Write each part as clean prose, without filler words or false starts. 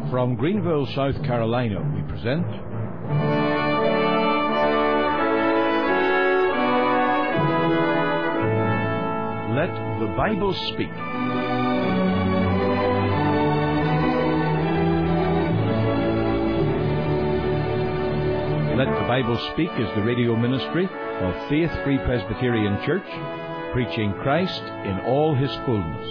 From Greenville, South Carolina, we present Let the Bible Speak. Let the Bible Speak is the radio ministry of Faith Free Presbyterian Church, preaching Christ in all His fullness.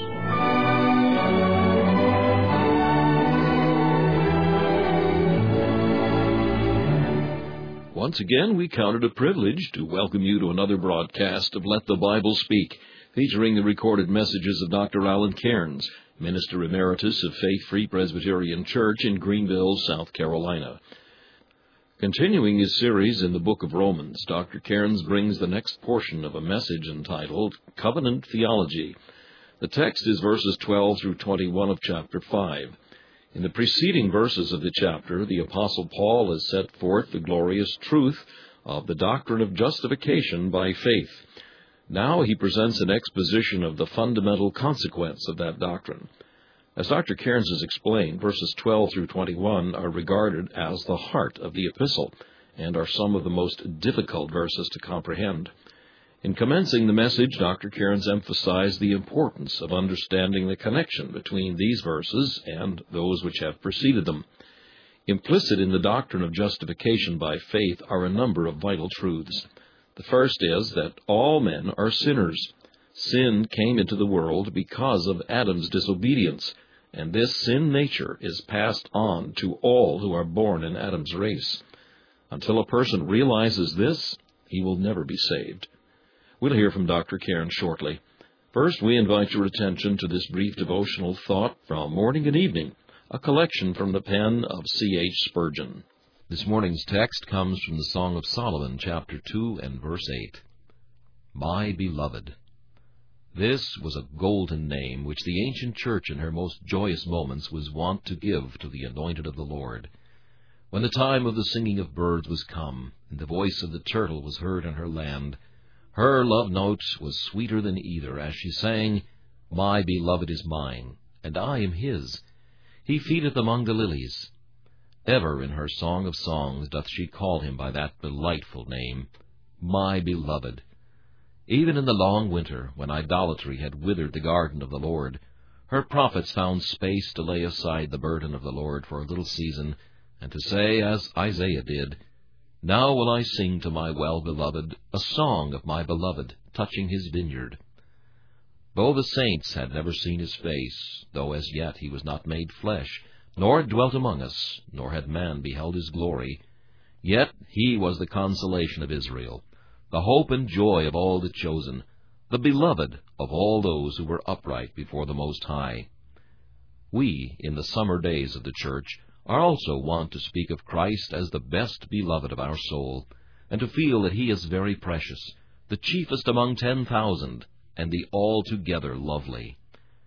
Once again, we count it a privilege to welcome you to another broadcast of Let the Bible Speak, featuring the recorded messages of Dr. Alan Cairns, Minister Emeritus of Faith Free Presbyterian Church in Greenville, South Carolina. Continuing his series in the book of Romans, Dr. Cairns brings the next portion of a message entitled Covenant Theology. The text is verses 12 through 21 of chapter 5. In the preceding verses of the chapter, the Apostle Paul has set forth the glorious truth of the doctrine of justification by faith. Now he presents an exposition of the fundamental consequence of that doctrine. As Dr. Cairns has explained, verses 12 through 21 are regarded as the heart of the epistle and are some of the most difficult verses to comprehend. In commencing the message, Dr. Cairns emphasized the importance of understanding the connection between these verses and those which have preceded them. Implicit in the doctrine of justification by faith are a number of vital truths. The first is that all men are sinners. Sin came into the world because of Adam's disobedience, and this sin nature is passed on to all who are born in Adam's race. Until a person realizes this, he will never be saved. We'll hear from Dr. Cairns shortly. First, we invite your attention to this brief devotional thought from Morning and Evening, a collection from the pen of C.H. Spurgeon. This morning's text comes from the Song of Solomon, chapter 2 and verse 8. My beloved. This was a golden name which the ancient church in her most joyous moments was wont to give to the anointed of the Lord. When the time of the singing of birds was come, and the voice of the turtle was heard in her land, her love note was sweeter than either, as she sang, My beloved is mine, and I am his. He feedeth among the lilies. Ever in her song of songs doth she call him by that delightful name, My beloved. Even in the long winter, when idolatry had withered the garden of the Lord, her prophets found space to lay aside the burden of the Lord for a little season, and to say, as Isaiah did, Now will I sing to my well-beloved a song of my beloved, touching his vineyard. Though the saints had never seen his face, though as yet he was not made flesh, nor dwelt among us, nor had man beheld his glory, yet he was the consolation of Israel, the hope and joy of all the chosen, the beloved of all those who were upright before the Most High. We, in the summer days of the church, are also wont to speak of Christ as the best beloved of our soul, and to feel that he is very precious, the chiefest among 10,000, and the altogether lovely.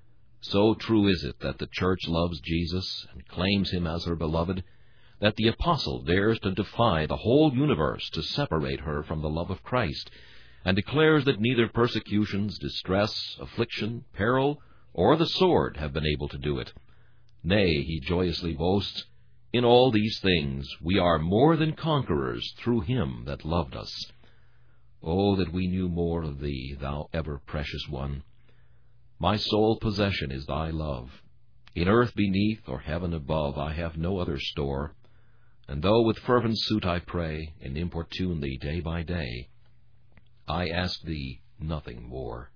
So true is it that the church loves Jesus and claims him as her beloved, that the apostle dares to defy the whole universe to separate her from the love of Christ, and declares that neither persecutions, distress, affliction, peril, or the sword have been able to do it. Nay, he joyously boasts, In all these things we are more than conquerors through him that loved us. Oh, that we knew more of thee, thou ever-precious one! My sole possession is thy love. In earth beneath or heaven above I have no other store, and though with fervent suit I pray, and importune thee day by day, I ask thee nothing more.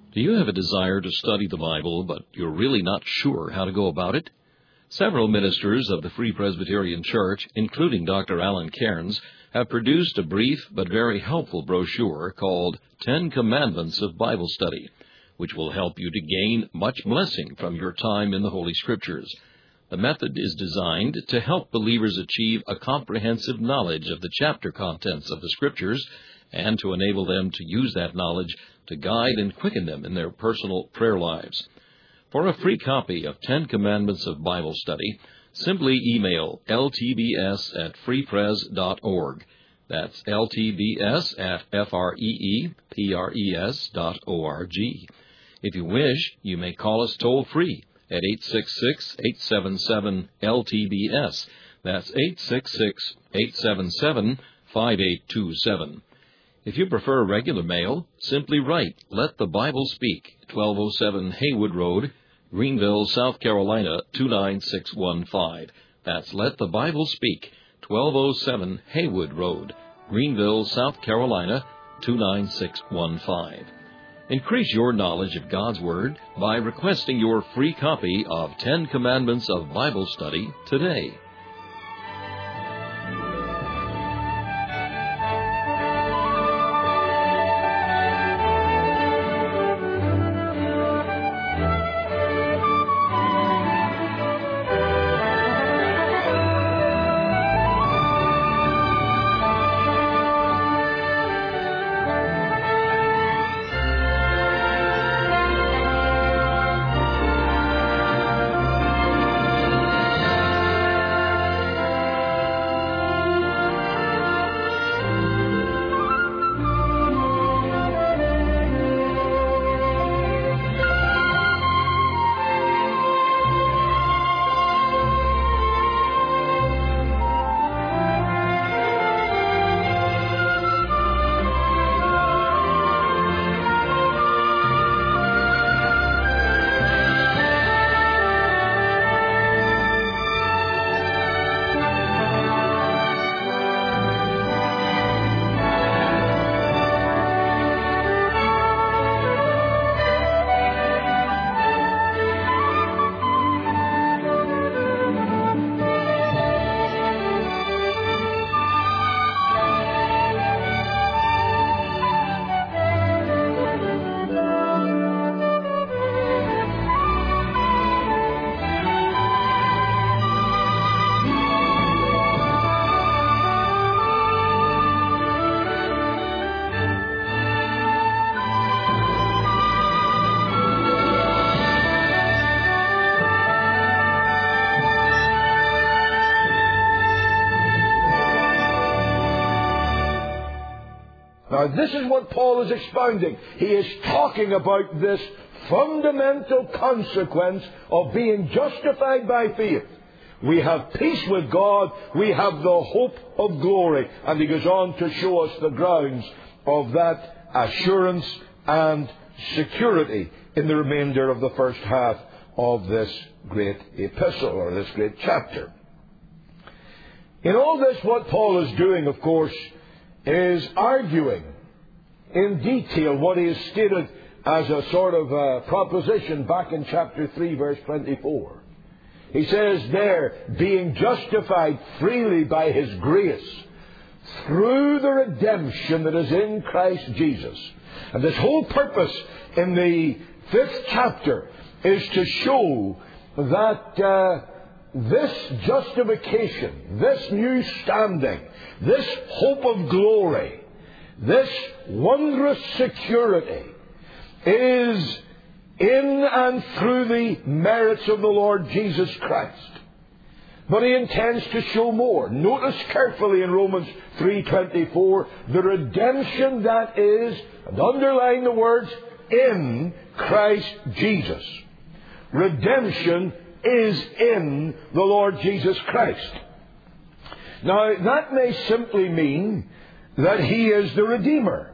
Do you have a desire to study the Bible, but you're really not sure how to go about it? Several ministers of the Free Presbyterian Church, including Dr. Alan Cairns, have produced a brief but very helpful brochure called 10 Commandments of Bible Study, which will help you to gain much blessing from your time in the Holy Scriptures. The method is designed to help believers achieve a comprehensive knowledge of the chapter contents of the Scriptures and to enable them to use that knowledge to guide and quicken them in their personal prayer lives. For a free copy of 10 Commandments of Bible Study, simply email ltbs@freepres.org. That's ltbs@freepres.org. If you wish, you may call us toll-free at 866-877-LTBS. That's 866-877-5827. If you prefer regular mail, simply write Let the Bible Speak, 1207 Haywood Road, Greenville, South Carolina, 29615. That's Let the Bible Speak, 1207 Haywood Road, Greenville, South Carolina, 29615. Increase your knowledge of God's Word by requesting your free copy of 10 Commandments of Bible Study today. Now, this is what Paul is expounding. He is talking about this fundamental consequence of being justified by faith. We have peace with God. We have the hope of glory. And he goes on to show us the grounds of that assurance and security in the remainder of the first half of this great epistle, or this great chapter. In all this, what Paul is doing, of course, is arguing in detail what he has stated as a sort of a proposition back in chapter 3, verse 24. He says there, being justified freely by his grace through the redemption that is in Christ Jesus. And this whole purpose in the 5th chapter is to show that this justification, this new standing, this hope of glory, this wondrous security is in and through the merits of the Lord Jesus Christ. But he intends to show more. Notice carefully in Romans 3:24, the redemption that is, and underline the words, in Christ Jesus. Redemption is in the Lord Jesus Christ. Now, that may simply mean that he is the Redeemer,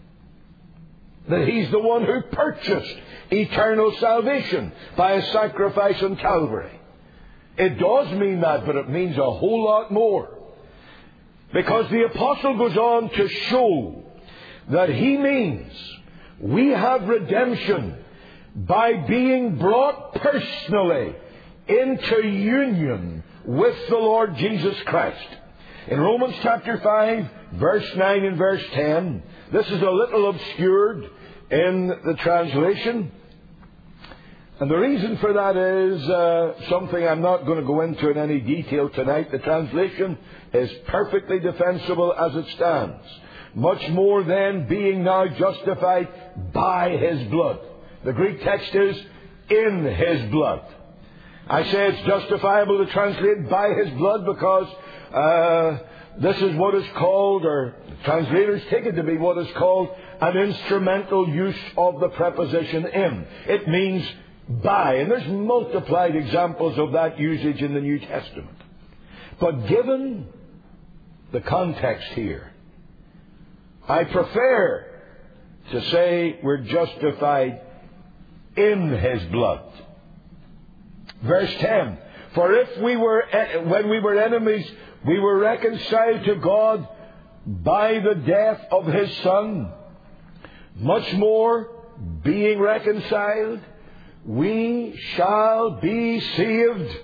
that he's the one who purchased eternal salvation by a sacrifice on Calvary. It does mean that, but it means a whole lot more. Because the apostle goes on to show that he means We have redemption by being brought personally into union with the Lord Jesus Christ. In Romans chapter 5, verse 9 and verse 10, this is a little obscured in the translation. And the reason for that is something I'm not going to go into in any detail tonight. The translation is perfectly defensible as it stands. Much more than being now justified by His blood. The Greek text is in His blood. I say it's justifiable to translate by His blood because this is what is called, or translators take it to be what is called, an instrumental use of the preposition in. It means by. And there's multiplied examples of that usage in the New Testament. But given the context here, I prefer to say we're justified in His blood. Verse 10, for if when we were enemies, we were reconciled to God by the death of His Son, much more, being reconciled, we shall be saved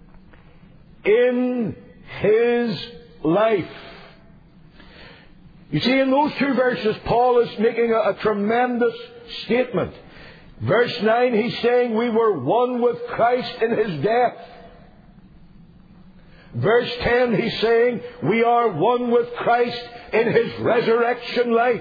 in His life. You see, in those two verses, Paul is making a tremendous statement. Verse 9, he's saying we were one with Christ in His death. Verse 10, he's saying we are one with Christ in His resurrection life.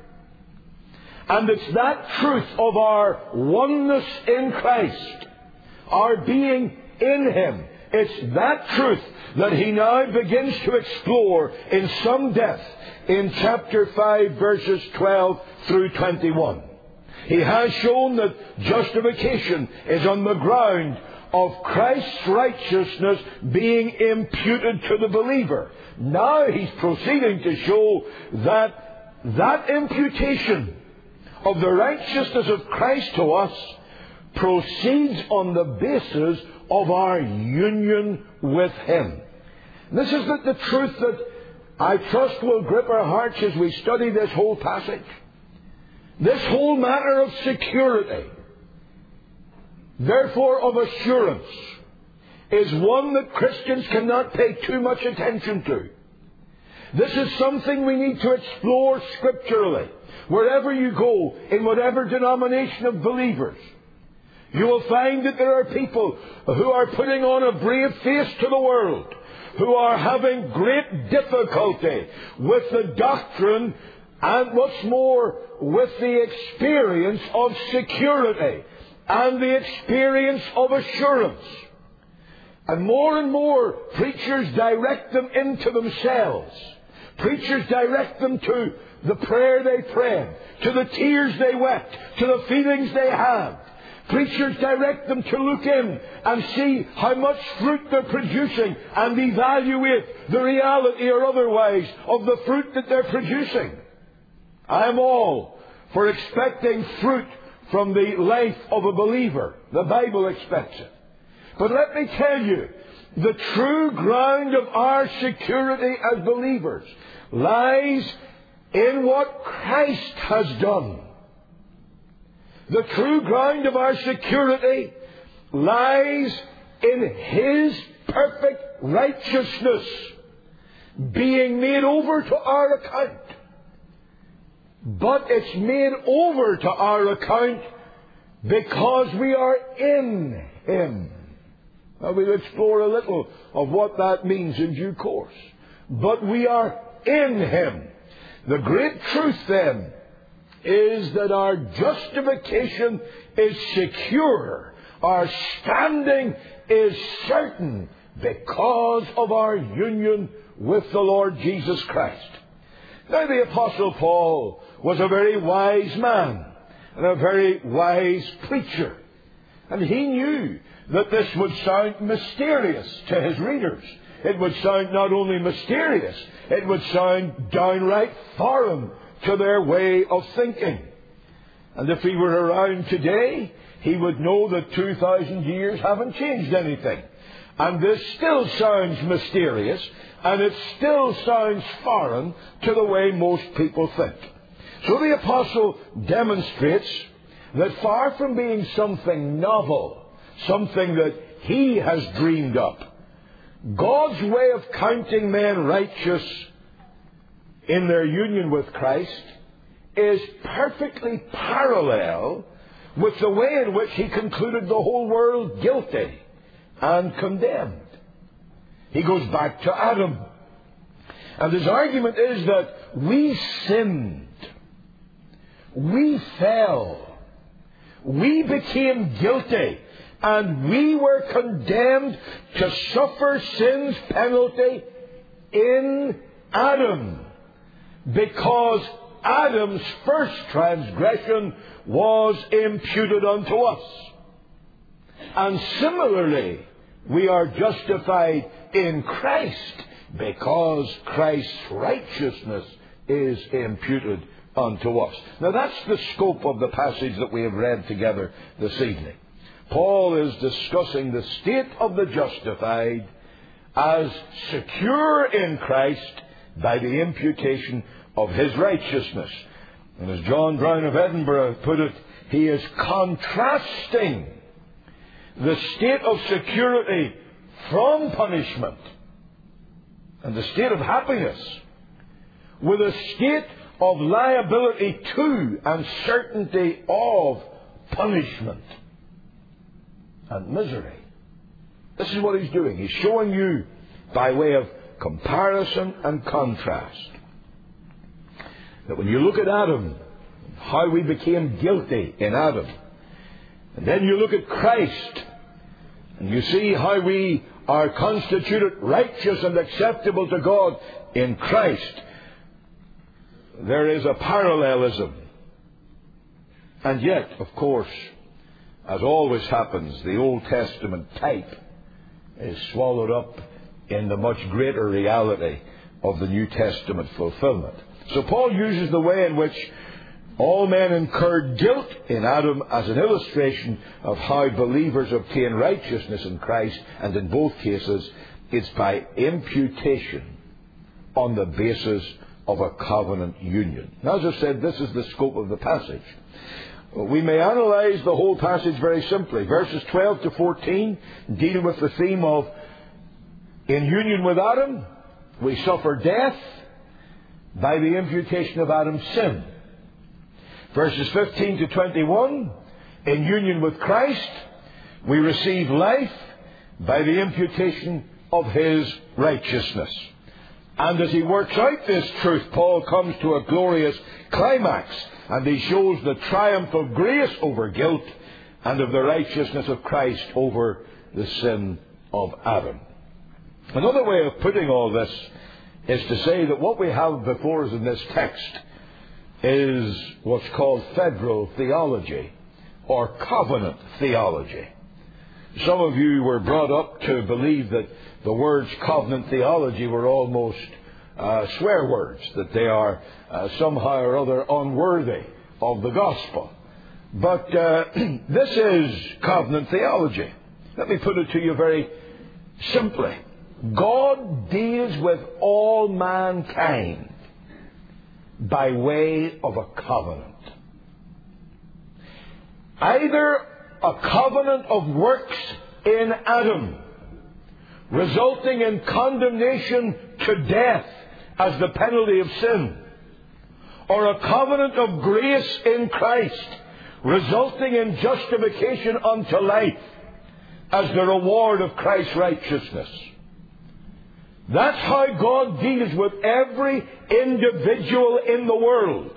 And it's that truth of our oneness in Christ, our being in Him, it's that truth that he now begins to explore in some depth in chapter 5, verses 12 through 21. He has shown that justification is on the ground of Christ's righteousness being imputed to the believer. Now he's proceeding to show that that imputation of the righteousness of Christ to us proceeds on the basis of our union with Him. This is the truth that I trust will grip our hearts as we study this whole passage. This whole matter of security, therefore of assurance, is one that Christians cannot pay too much attention to. This is something we need to explore scripturally. Wherever you go, in whatever denomination of believers, you will find that there are people who are putting on a brave face to the world, who are having great difficulty with the doctrine and what's more, with the experience of security and the experience of assurance. And more preachers direct them into themselves. Preachers direct them to the prayer they prayed, to the tears they wept, to the feelings they had. Preachers direct them to look in and see how much fruit they're producing and evaluate the reality or otherwise of the fruit that they're producing. I am all for expecting fruit from the life of a believer. The Bible expects it. But let me tell you, the true ground of our security as believers lies in what Christ has done. The true ground of our security lies in His perfect righteousness being made over to our account. But it's made over to our account because we are in Him. Now we'll explore a little of what that means in due course. But we are in Him. The great truth then is that our justification is secure. Our standing is certain because of our union with the Lord Jesus Christ. Now the Apostle Paul was a very wise man and a very wise preacher. And he knew that this would sound mysterious to his readers. It would sound not only mysterious, it would sound downright foreign to their way of thinking. And if he were around today, he would know that 2,000 years haven't changed anything. And this still sounds mysterious, and it still sounds foreign to the way most people think. So the apostle demonstrates that far from being something novel, something that he has dreamed up, God's way of counting men righteous in their union with Christ is perfectly parallel with the way in which he concluded the whole world guilty and condemned. He goes back to Adam. And his argument is that we sinned. We fell. We became guilty. And we were condemned to suffer sin's penalty in Adam, because Adam's first transgression was imputed unto us. And similarly, we are justified in Christ because Christ's righteousness is imputed unto us. Now that's the scope of the passage that we have read together this evening. Paul is discussing the state of the justified as secure in Christ by the imputation of his righteousness. And as John Brown of Edinburgh put it, he is contrasting the state of security from punishment and the state of happiness with a state of liability to and certainty of punishment and misery. This is what he's doing. He's showing you by way of comparison and contrast that when you look at Adam, how we became guilty in Adam, and then you look at Christ, and you see how we are constituted righteous and acceptable to God in Christ, there is a parallelism. And yet, of course, as always happens, the Old Testament type is swallowed up in the much greater reality of the New Testament fulfillment. So Paul uses the way in which all men incurred guilt in Adam as an illustration of how believers obtain righteousness in Christ, and in both cases it's by imputation on the basis of a covenant union. Now, as I said, this is the scope of the passage. We may analyze the whole passage very simply. Verses 12 to 14 deal with the theme of in union with Adam, we suffer death by the imputation of Adam's sin. Verses 15 to 21, in union with Christ, we receive life by the imputation of his righteousness. And as he works out this truth, Paul comes to a glorious climax, and he shows the triumph of grace over guilt and of the righteousness of Christ over the sin of Adam. Another way of putting all this is to say that what we have before us in this text is what's called federal theology or covenant theology. Some of you were brought up to believe that the words covenant theology were almost swear words, that they are somehow or other unworthy of the gospel. But this is covenant theology. Let me put it to you very simply. God deals with all mankind by way of a covenant. Either a covenant of works in Adam, resulting in condemnation to death as the penalty of sin, or a covenant of grace in Christ, resulting in justification unto life as the reward of Christ's righteousness. That's how God deals with every individual in the world.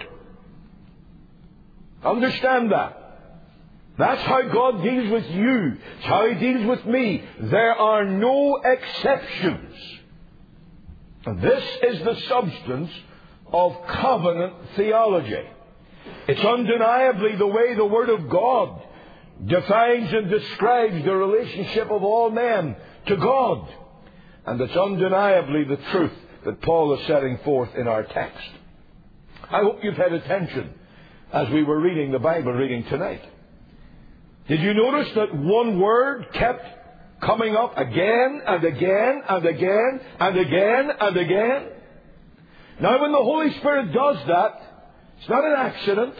Understand that. That's how God deals with you. It's how He deals with me. There are no exceptions. And this is the substance of covenant theology. It's undeniably the way the Word of God defines and describes the relationship of all men to God. And it's undeniably the truth that Paul is setting forth in our text. I hope you've had attention as we were reading the Bible reading tonight. Did you notice that one word kept coming up again and again and again and again and again? Now, when the Holy Spirit does that, It's not an accident.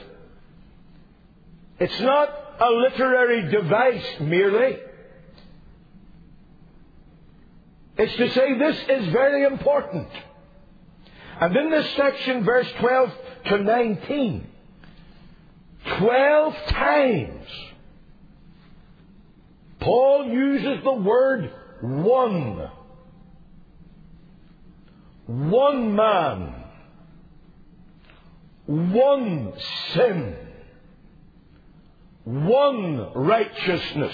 It's not a literary device merely. It's to say this is very important. And in this section, verse 12 to 19, 12 times, Paul uses the word one. One man. One sin. One righteousness.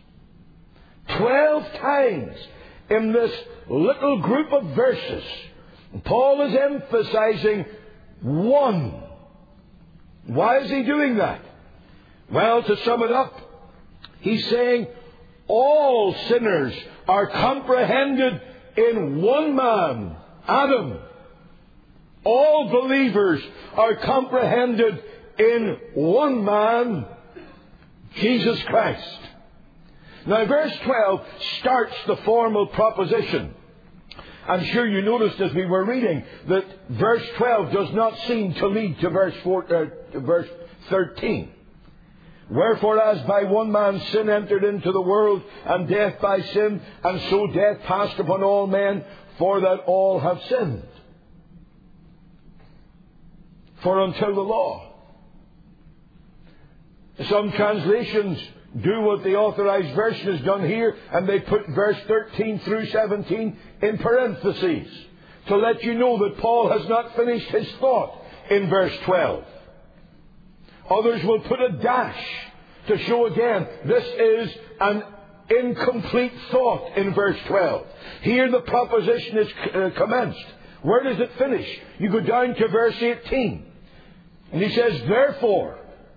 12 times in this little group of verses, Paul is emphasizing one. Why is he doing that? Well, to sum it up, he's saying all sinners are comprehended in one man, Adam. All believers are comprehended in one man, Jesus Christ. Now, verse 12 starts the formal proposition. I'm sure you noticed as we were reading that verse 12 does not seem to lead to verse 13. Wherefore, as by one man sin entered into the world, and death by sin, and so death passed upon all men, for that all have sinned. For until the law. Some translations do what the Authorized Version has done here, and they put verse 13 through 17 in parentheses to let you know that Paul has not finished his thought in verse 12. Others will put a dash to show again this is an incomplete thought in verse 12. Here the proposition is commenced. Where does it finish? You go down to verse 18. And he says, therefore,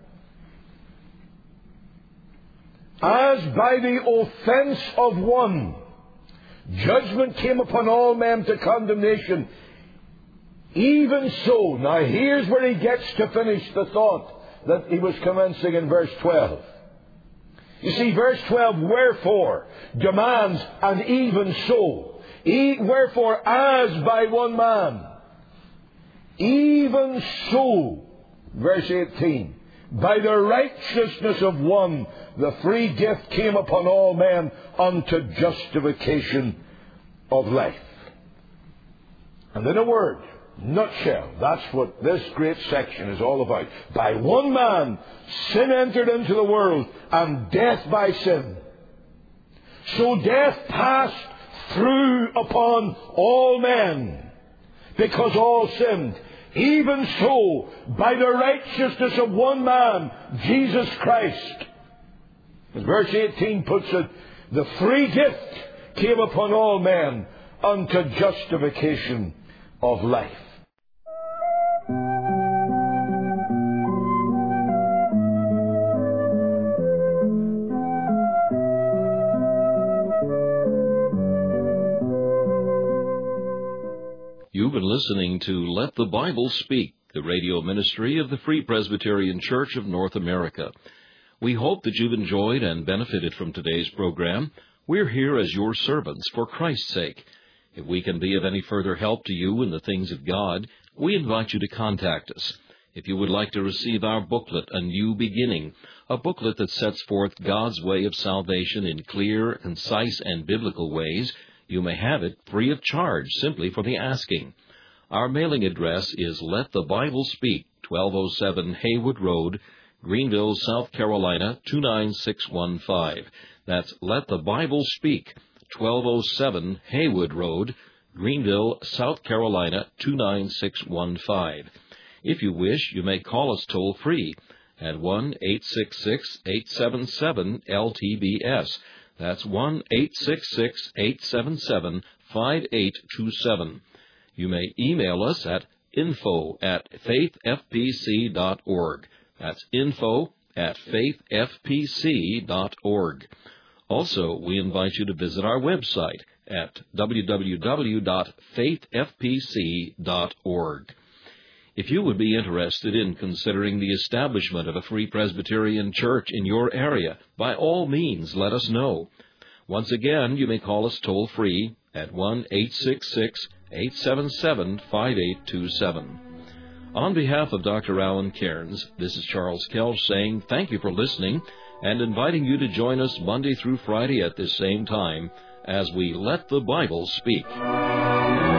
as by the offense of one, judgment came upon all men to condemnation, even so. Now here's where he gets to finish the thought that he was commencing in verse 12. You see, verse 12, wherefore, demands an even so. Wherefore, as by one man, even so, verse 18, by the righteousness of one, the free gift came upon all men unto justification of life. And in a word, nutshell, that's what this great section is all about. By one man, sin entered into the world, and death by sin. So death passed through upon all men, because all sinned. Even so, by the righteousness of one man, Jesus Christ. As verse 18 puts it, the free gift came upon all men unto justification of life. You've been listening to Let the Bible Speak, the radio ministry of the Free Presbyterian Church of North America. We hope that you've enjoyed and benefited from today's program. We're here as your servants for Christ's sake. If we can be of any further help to you in the things of God, we invite you to contact us. If you would like to receive our booklet, A New Beginning, a booklet that sets forth God's way of salvation in clear, concise, and biblical ways, you may have it free of charge simply for the asking. Our mailing address is Let the Bible Speak, 1207 Haywood Road, Greenville, South Carolina, 29615. That's Let the Bible Speak, 1207 Haywood Road, Greenville, South Carolina, 29615. If you wish, you may call us toll-free at 1-866-877-LTBS. That's 1-866-877-5827. You may email us at info@faithfpc.org. That's info@faithfpc.org. Also, we invite you to visit our website at www.faithfpc.org. If you would be interested in considering the establishment of a Free Presbyterian Church in your area, by all means, let us know. Once again, you may call us toll-free at 1-866-877-5827. On behalf of Dr. Alan Cairns, this is Charles Kelch saying thank you for listening and inviting you to join us Monday through Friday at this same time as we Let the Bible Speak.